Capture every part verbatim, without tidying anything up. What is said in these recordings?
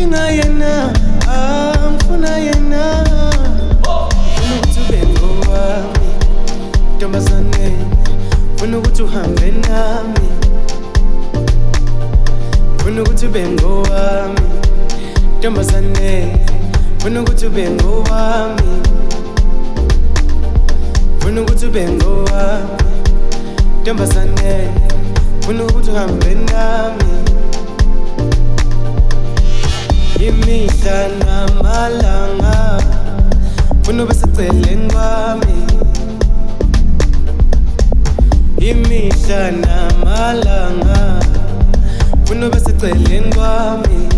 inkinga yena, ah, ngifuna yena. Ngifuna ukuthi ube ngowami, ntombazane. Ngifuna ukuthi uhambe nami. Ngifuna ukuthi ube ngowami, ntombazane. Ngifuna ukuthi ube ngowami. Ngifuna ukuthi ube ngowami, ntombazane. Ngifuna ukuthi uhambe nami. Imihla namalanga ngifuna ube seceleni kwami. Imihla namalanga ngifuna ube seceleni kwami.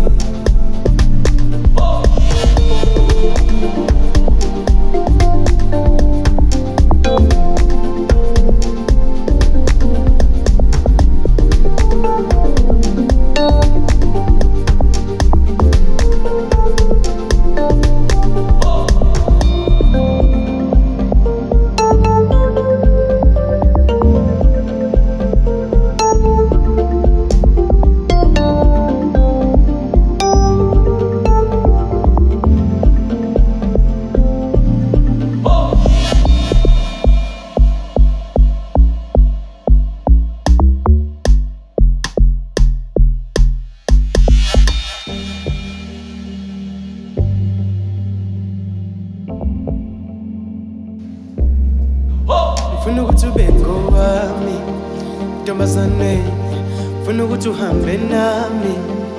Ngifuna ukuthi ube ngowami, ntombazane. Ngifuna ukuthi uhambe nami.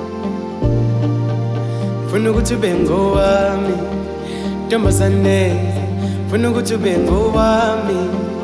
Ngifuna ukuthi ube ngowami, ntombazane. Ngifuna ukuthi ube ngowami.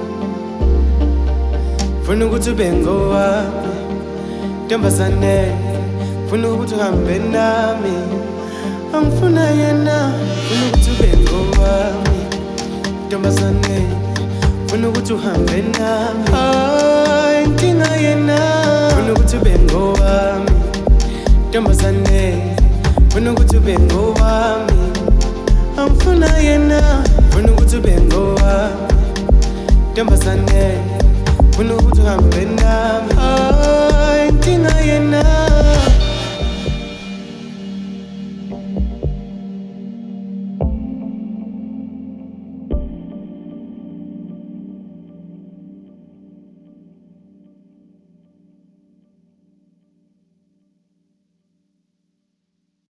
Ngifuna ukuthi ube ngowami, ntombazane. Ngifuna ukuthi uhambe nami. Angifuna yena. Ngifuna ukuthi ube ngowami, ntombazane. Ngifuna ukuthi uhambe nami. Ah, inkinga yena. Ngifuna ukuthi ube ngowami, ntombazane. Ngifuna ukuthi ube ngowami. Angifuna yena. Ngifuna ukuthi ube ngowami, ntombazane. Ngifuna ukuthi uhambe nami.